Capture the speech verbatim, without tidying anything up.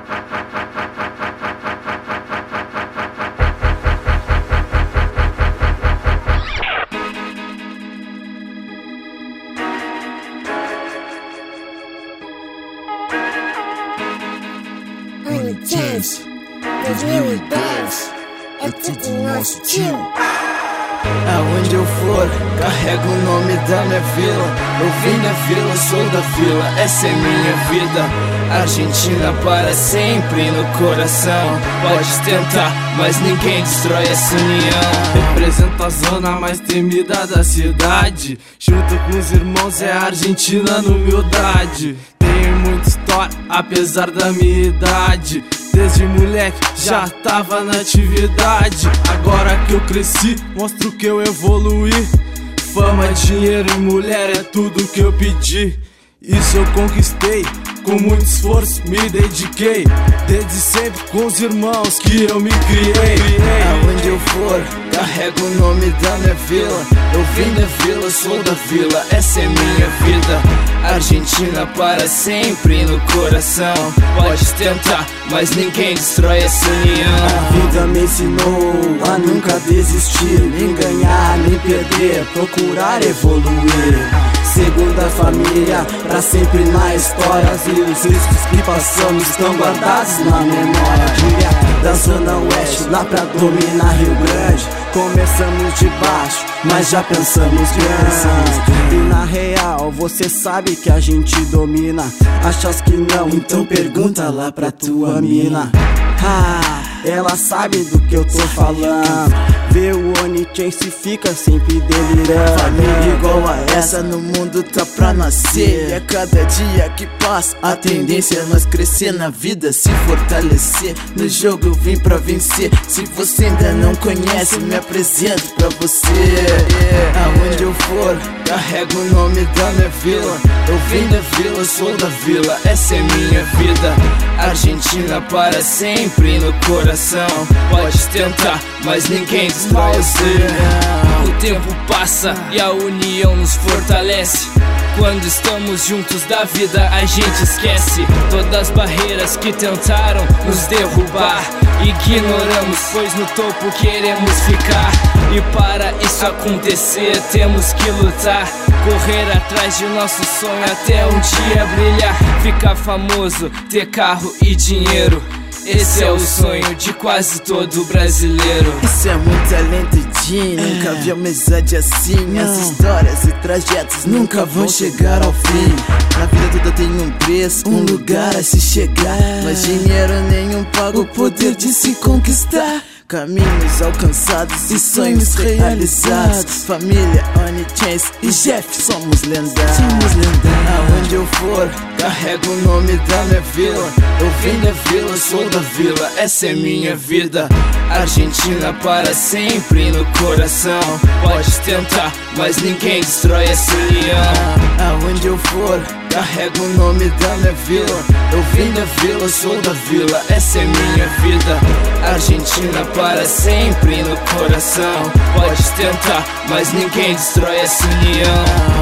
Chance, dois mil e dez, é tudo nosso tio. Aonde eu for, carrego o nome da minha vila. Eu vim da vila, sou da vila, essa é minha vida. Argentina para sempre no coração. Pode tentar, mas ninguém destrói essa união. Represento a zona mais temida da cidade. Junto com os irmãos é a Argentina na humildade. Tenho muita história, apesar da minha idade. Desde moleque já tava na atividade. Agora que eu cresci, mostro que eu evoluí. Fama, dinheiro e mulher é tudo que eu pedi. Isso eu conquistei, com muito esforço me dediquei. Desde sempre com os irmãos que eu me criei. Aonde eu for, carrego o nome da minha vila. Eu vim da vila, sou da vila, essa é minha vida. Argentina para sempre no coração. Pode tentar, mas ninguém destrói essa união. A vida me ensinou a nunca desistir, nem ganhar, nem perder, procurar evoluir. Segunda família, pra sempre na história. E os riscos que passamos estão guardados na memória. Direto da zona oeste, lá pra dominar Rio Grande. Começamos de baixo, mas já pensamos grande. E na real, você sabe que a gente domina. Achas que não? Então pergunta lá pra tua mina. Ah, ela sabe do que eu tô falando. Vê o Oni-Chance fica sempre delirando. Família igual a essa no mundo tá pra nascer. E a cada dia que passa, a tendência é nós crescer na vida, se fortalecer. No jogo eu vim pra vencer. Se você ainda não conhece, me apresento pra você. Aonde eu for, carrego o nome da minha vila. Eu vim da vila, sou da vila, essa é minha vida. Argentina para sempre no coração. Pode tentar, mas ninguém destrói essa união. O tempo passa e a união nos fortalece. Quando estamos juntos da vida a gente esquece todas as barreiras que tentaram nos derrubar. Ignoramos, pois no topo queremos ficar. E para isso acontecer temos que lutar, correr atrás de nosso sonho até um dia brilhar. Ficar famoso, ter carro e dinheiro, esse é o sonho de quase todo brasileiro. Isso é muito talentadinho, é. Nunca vi amizade assim. As histórias e trajetos nunca vão chegar ao fim. Na vida toda tem um preço, um lugar a se chegar, mas dinheiro nenhum paga o poder de se conquistar. Caminhos alcançados e sonhos realizados. Família, Oni-Chance e Jeff, somos lendários. Somos lendários. Aonde eu for, carrego o nome da minha vila. Eu vim da vila, sou da vila, essa é minha vida. Argentina para sempre no coração. Pode tentar, mas ninguém destrói essa união. Aonde eu for, carrego o nome da minha vila. Eu vim da vila, sou da vila, essa é minha vida. Argentina para sempre no coração. Pode tentar, mas ninguém destrói essa união.